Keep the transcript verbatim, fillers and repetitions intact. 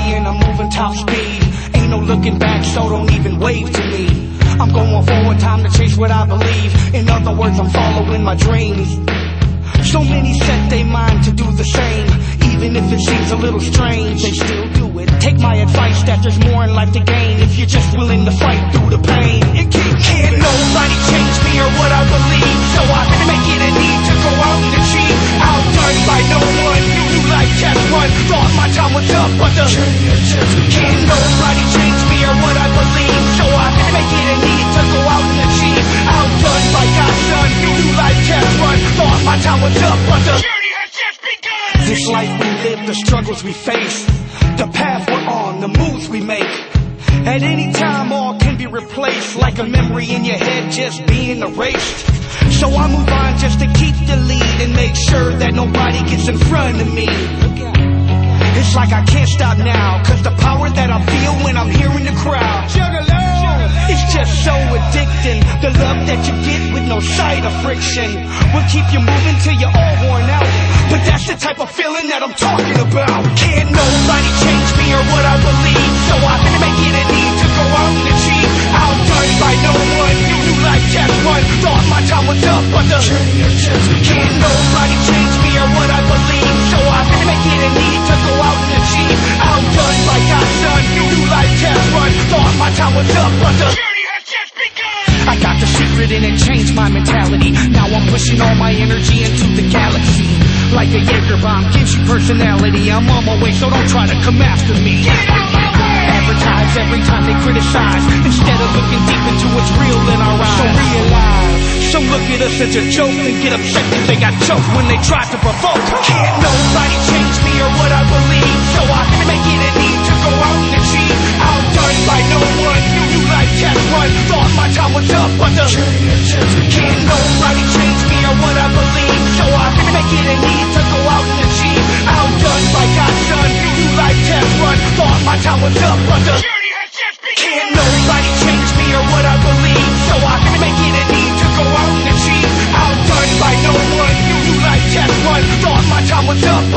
and I'm moving top speed. Ain't no looking back, so don't even wave to me. I'm going forward, time to chase what I believe. In other words, I'm following my dreams. So many set their mind to do the same. Even if it seems a little strange, they still do it. Take my advice that there's more in life to gain if you're just willing to fight through the pain. It can't, can't nobody change me or what I believe, so I make it a need to go out and achieve. Outdone by no one, new life just one. Thought my time was up, but the can't nobody change me or what I believe, so I make it a need to go out and achieve. Outdone by God's son, new life just one. Thought my time was up, but the journey has just begun. This life we live, the struggles we face, the path we're on, the moves we make. At any time all can be replaced, like a memory in your head just being erased. So I move on just to keep the lead and make sure that nobody gets in front of me. It's like I can't stop now, cause the power that I feel when I'm here in the crowd, it's just so addicting. The love that you get with no sight of friction will keep you moving till you're all worn out. But that's the type of feeling that I'm talking about. Can't nobody change me or what I believe, so I make it a need to go out and achieve. Outdone by no one, new life just one. Thought my time was up, but the can't nobody change me or what I believe, so I make it a need to go out and achieve. Outdone by God's son, new life just one. Thought my time was up, but the journey has just begun. I got the secret and it changed my mentality. Now I'm pushing all my energy into the galaxy. Like a Jaeger bomb gives you personality. I'm on my way, so don't try to come after me. Advertise every time they criticize, instead of looking deep into what's real in our eyes. So realize, some look at us as a joke and get upset cause they got choked when they tried to provoke. Can't nobody change me or what I believe, so I make it a need to go out and achieve. Outdone by no one, new life just one. Thought my time was up, but the can't nobody change me or what I believe, so I make it a need to go out and achieve. Outdone by God's son, new life just one. Thought my time was up, but the journey has just begun. Can't nobody change me or what I believe, so I make it a need to go out and achieve. Outdone by no one, new life just one. Thought my time was up,